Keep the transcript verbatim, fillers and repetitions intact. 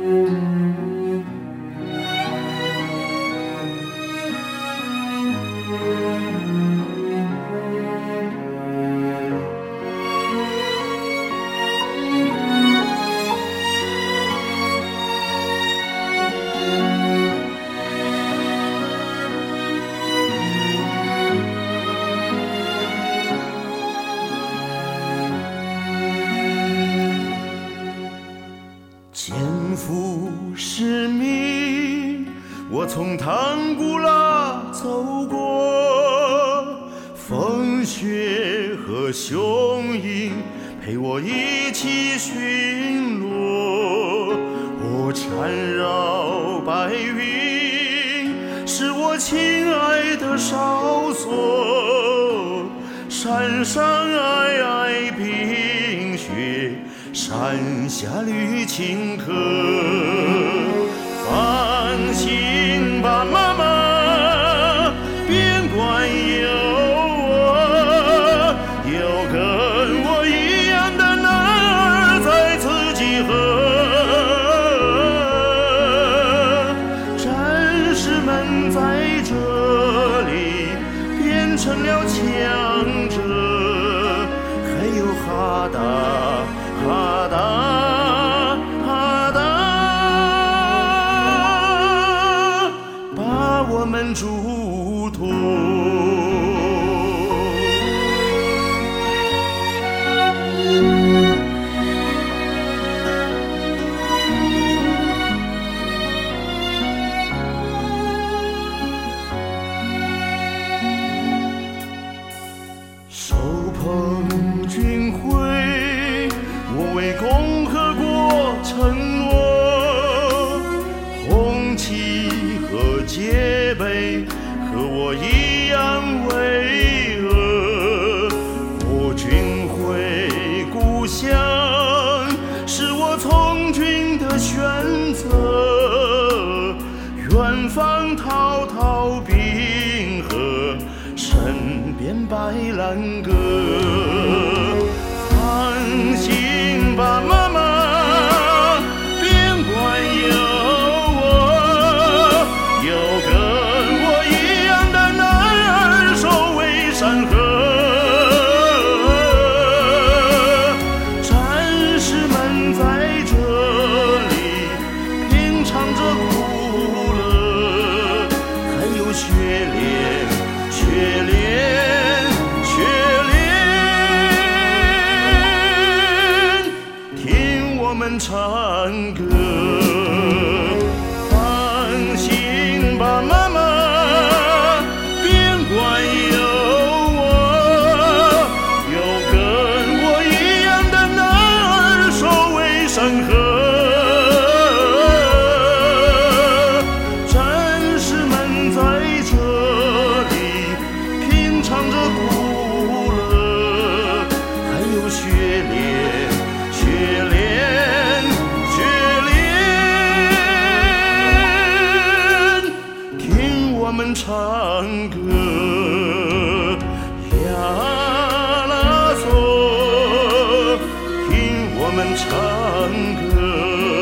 肩负使命，我从唐古拉走过，风雪和雄鹰陪我一起巡逻。我缠绕白云，是我亲爱的哨所，山上皑皑冰雪，山下绿青稞。放心吧，妈妈，边关有我，有跟我一样的男儿在此集合。战士们在这里变成了强者，还有哈达哈达哈达，把我们嘱托。手捧军徽，我为共和国承诺，红旗和戒备和我一样巍峨。我军回故乡，是我从军的选择。远方滔滔冰河，身边白兰鸽。放心吧，妈妈，边关有我，有跟我一样的男儿守卫山河。战士们在这里品尝着苦乐，还有血恋，血恋，血恋，听我们唱歌。放心吧，妈妈，边关有我，有跟我一样的男儿守卫山河。战士们在这里品尝着苦乐，还有血恋，血恋，血恋，听我们唱歌。呀啦嗦，听我们唱歌。